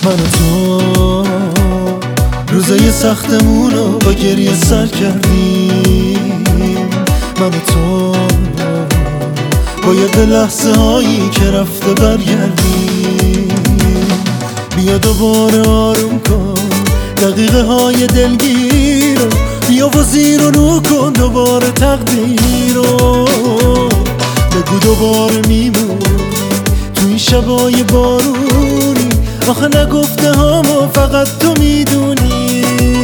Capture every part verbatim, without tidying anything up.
من و تو روزای سختمونو با گریه سر کردیم. من و تو باید به لحظه هایی که رفته برگردیم. بیا دوباره آروم کن دقیقه های دلگیر رو، بیا و زیر و رو کن دوباره تقدیر رو. بگو دوباره میمونی تو این شبای بارونی، آخه نگفته همو فقط تو میدونی.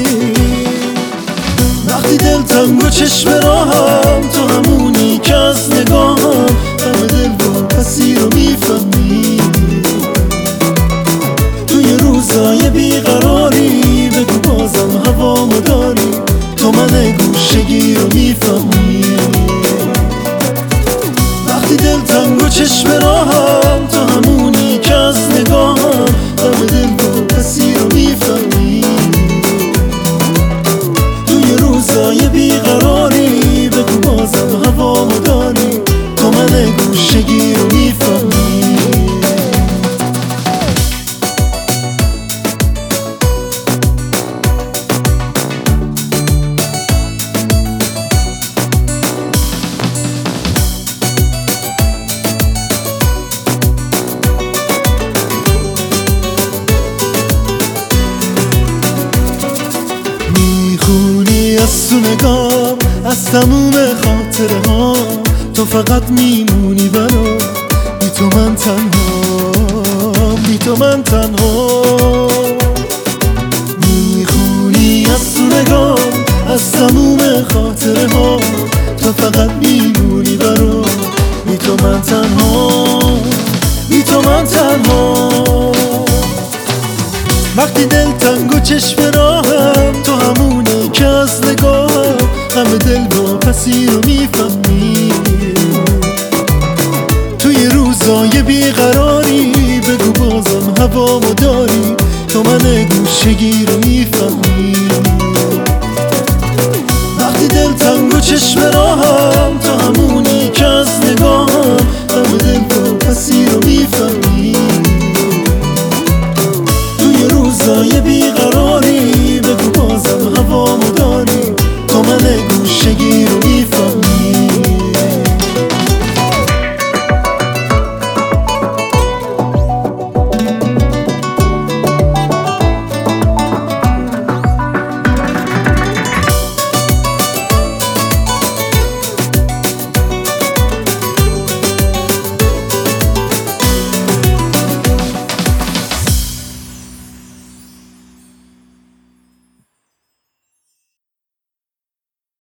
وقتی دل تنگ و چشم راهم تو همونی که از نگاهم غم دل با کسی رو میفهمی. توی روزای بیقراری بگو بازم هوامو داری، تو من گوشگی رو میفهمی. وقتی دل تنگ و چشم راهم تو همونی که از نگاهم غم دل با کسی رو میفهمی. توی روزای بیقراری بگو بازم هوامو داری، تو من گوشگی رو میفهمی. از تو نگام از تموم خاطره ها تو فقط میمونی برا، بی تو من تنها، بی تو من تنها. میخونی از تو نگام از تموم خاطره ها تو فقط میمونی برا، بی تو من تنها، بی تو من تنها. وقتی دل تنگ و چشم راهم تو همونی که از نگاهم غم دل با کسی رو میفهمی. توی روزای بیقراری بگو بازم هوامو داری، تو من گوشگی رو میفهمی. وقتی دل تنگ و چشم راهم تو همونی که از نگاهم غم دل با کسی رو میفهمی. روزای بیقرار